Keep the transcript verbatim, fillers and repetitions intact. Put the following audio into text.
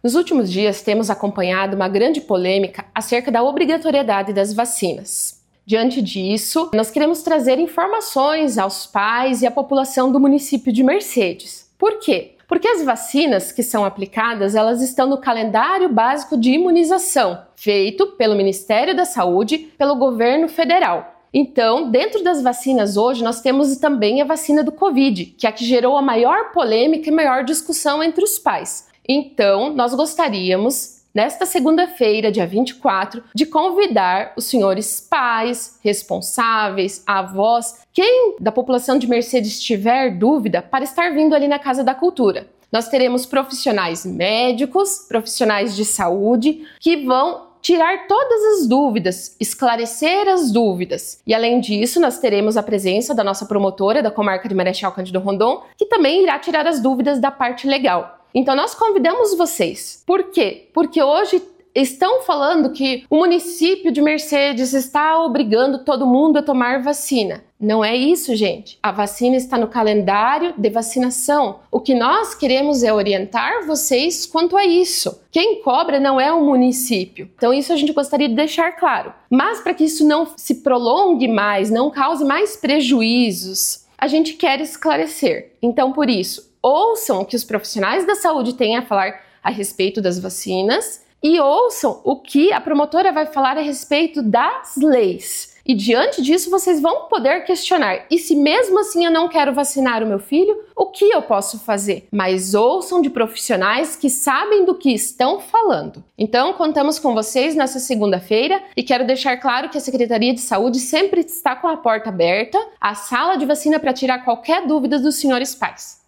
Nos últimos dias, temos acompanhado uma grande polêmica acerca da obrigatoriedade das vacinas. Diante disso, nós queremos trazer informações aos pais e à população do município de Mercedes. Por quê? Porque as vacinas que são aplicadas, elas estão no calendário básico de imunização, feito pelo Ministério da Saúde, pelo governo federal. Então, dentro das vacinas hoje, nós temos também a vacina do Covid, que é a que gerou a maior polêmica e maior discussão entre os pais. Então, nós gostaríamos, nesta segunda-feira, dia vinte e quatro, de convidar os senhores pais, responsáveis, avós, quem da população de Mercedes tiver dúvida, para estar vindo ali na Casa da Cultura. Nós teremos profissionais médicos, profissionais de saúde, que vão tirar todas as dúvidas, esclarecer as dúvidas. E além disso, nós teremos a presença da nossa promotora da comarca de Marechal Cândido Rondon, que também irá tirar as dúvidas da parte legal. Então nós convidamos vocês. Por quê? Porque hoje estão falando que o município de Mercedes está obrigando todo mundo a tomar vacina. Não é isso, gente. A vacina está no calendário de vacinação. O que nós queremos é orientar vocês quanto a isso. Quem cobra não é o município. Então isso a gente gostaria de deixar claro. Mas para que isso não se prolongue mais, não cause mais prejuízos, a gente quer esclarecer. Então por isso, ouçam o que os profissionais da saúde têm a falar a respeito das vacinas e ouçam o que a promotora vai falar a respeito das leis. E diante disso, vocês vão poder questionar. E se mesmo assim eu não quero vacinar o meu filho, o que eu posso fazer? Mas ouçam de profissionais que sabem do que estão falando. Então, contamos com vocês nessa segunda-feira e quero deixar claro que a Secretaria de Saúde sempre está com a porta aberta, a sala de vacina para tirar qualquer dúvida dos senhores pais.